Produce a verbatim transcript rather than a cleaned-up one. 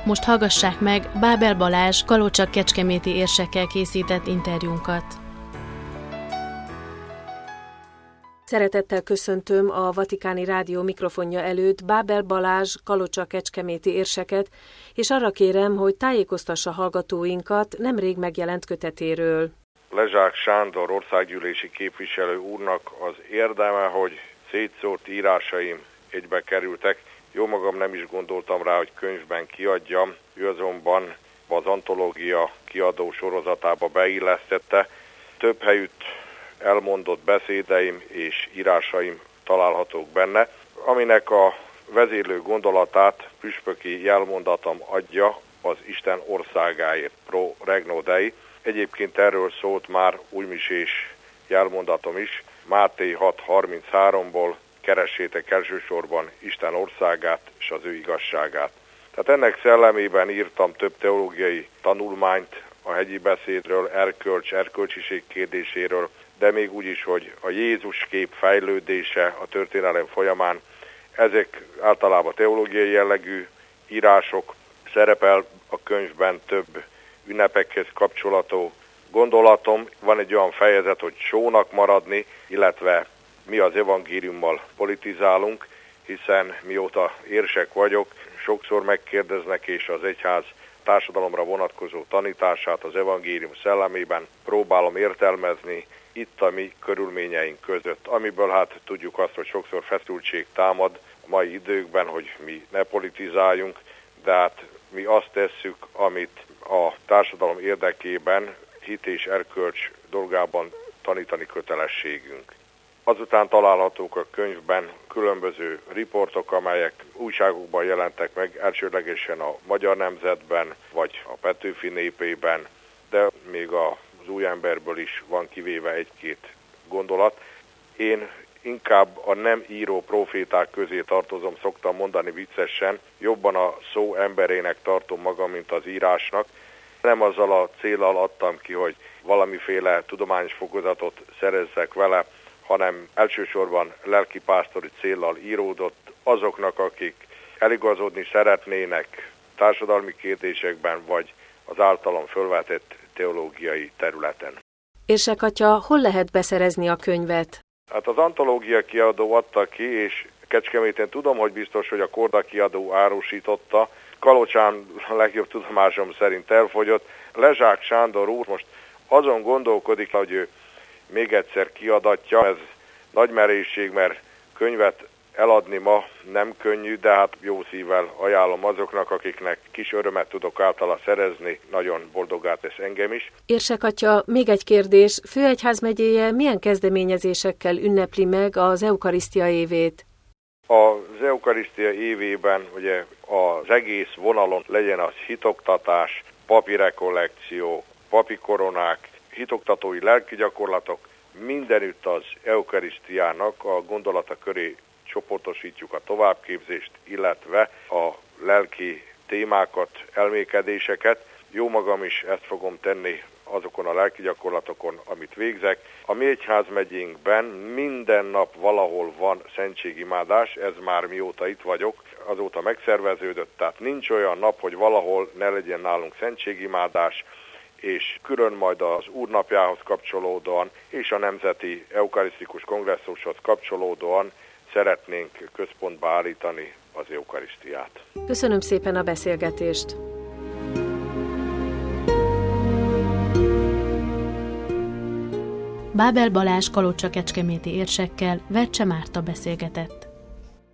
most hallgassák meg Bábel Balázs kalocsak-kecskeméti érsekkel készített interjúnkat. Szeretettel köszöntöm a Vatikáni Rádió mikrofonja előtt Bábel Balázs kalocsak-kecskeméti érseket, és arra kérem, hogy tájékoztassa hallgatóinkat nemrég megjelent kötetéről. Lezsák Sándor országgyűlési képviselő úrnak az érdeme, hogy szétszórt írásaim egybe kerültek. Jó magam nem is gondoltam rá, hogy könyvben kiadjam, ő azonban az antológia kiadó sorozatába beillesztette. Több helyütt elmondott beszédeim és írásaim találhatók benne, aminek a vezérlő gondolatát püspöki jelmondatom adja, az Isten országáért, pro regno Dei. Egyébként erről szólt már újmisés jelmondatom is, Máté hat harminchárom-ból: keressétek elsősorban Isten országát és az ő igazságát. Tehát ennek szellemében írtam több teológiai tanulmányt a hegyi beszédről, erkölcs, erkölcsiség kérdéséről, de még úgy is, hogy a Jézus kép fejlődése a történelem folyamán. Ezek általában teológiai jellegű írások, szerepel a könyvben több ünnepekhez kapcsolatú gondolatom. Van egy olyan fejezet, hogy sónak maradni, illetve mi az evangéliummal politizálunk, hiszen mióta érsek vagyok, sokszor megkérdeznek, és az egyház társadalomra vonatkozó tanítását az evangélium szellemében próbálom értelmezni itt a mi körülményeink között, amiből hát tudjuk azt, hogy sokszor feszültség támad a mai időkben, hogy mi ne politizáljunk, de hát mi azt tesszük, amit a társadalom érdekében hit és erkölcs dolgában tanítani kötelességünk. Azután találhatók a könyvben különböző riportok, amelyek újságokban jelentek meg, elsődlegesen a Magyar Nemzetben, vagy a Petőfi Népében, de még az Új Emberből is van kivéve egy-két gondolat. Én inkább a nem író proféták közé tartozom, szoktam mondani viccesen, jobban a szó emberének tartom magam, mint az írásnak. Nem azzal a céllal adtam ki, hogy valamiféle tudományos fokozatot szerezzek vele, hanem elsősorban lelkipásztori céllal íródott azoknak, akik eligazodni szeretnének társadalmi kérdésekben, vagy az általam fölvetett teológiai területen. Érsek atya, hol lehet beszerezni a könyvet? Hát az antológia kiadó adta ki, és Kecskeméten tudom, hogy biztos, hogy a Korda kiadó árusította. Kalocsán a legjobb tudomásom szerint elfogyott. Lezsák Sándor úr most azon gondolkodik, hogy ő még egyszer kiadatja. Ez nagy merészség, mert könyvet eladni ma nem könnyű, de hát jó szívvel ajánlom azoknak, akiknek kis örömet tudok általa szerezni, nagyon boldogá tesz engem is. Érsek atya, még egy kérdés. Főegyházmegyéje milyen kezdeményezésekkel ünnepli meg az eukarisztia évét? Az eukarisztia évében ugye az egész vonalon legyen az hitoktatás, papi rekollekció, papi koronák, hitoktatói lelki gyakorlatok, mindenütt az eukarisztiának a gondolata köré csoportosítjuk a továbbképzést, illetve a lelki témákat, elmékedéseket. Jó magam is ezt fogom tenni azokon a lelki gyakorlatokon, amit végzek. A mi egyházmegyénkben minden nap valahol van szentségimádás, ez már mióta itt vagyok, azóta megszerveződött, tehát nincs olyan nap, hogy valahol ne legyen nálunk szentségimádás, és külön majd az úrnapjához kapcsolódóan és a Nemzeti Eukarisztikus Kongresszushoz kapcsolódóan szeretnénk központba állítani az eukarisztiát. Köszönöm szépen a beszélgetést! Bábel Balázs kalocsak-kecskeméti érsekkel Vercse Márta beszélgetett.